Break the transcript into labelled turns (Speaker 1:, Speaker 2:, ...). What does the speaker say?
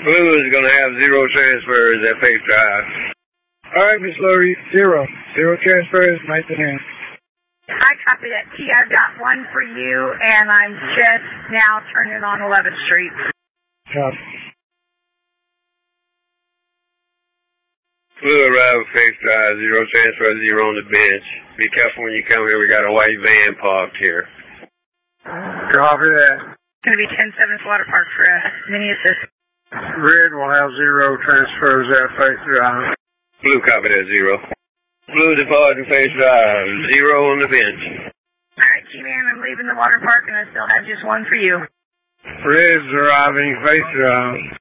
Speaker 1: Blue is going to have 0 transfers at Faith Drive.
Speaker 2: All right, Miss Lori, 0. 0 transfers, nice to hand.
Speaker 3: I copy that, T. I've got 1 for you, and I'm just now turning on 11th Street.
Speaker 2: Copy.
Speaker 1: Blue arrive at Faith Drive, 0 transfers, 0 on the bench. Be careful when you come here, we got a white van parked here.
Speaker 2: Copy that.
Speaker 3: It's going to be 10-7 Water Park for a mini assist.
Speaker 2: Red will have 0 transfers at Faith Drive.
Speaker 1: Blue copy that, 0. Blue departing Faith Drive, 0 on the bench.
Speaker 3: All right, G-Man, I'm leaving the water park, and I still have just 1 for you.
Speaker 2: Red's arriving Faith Drive.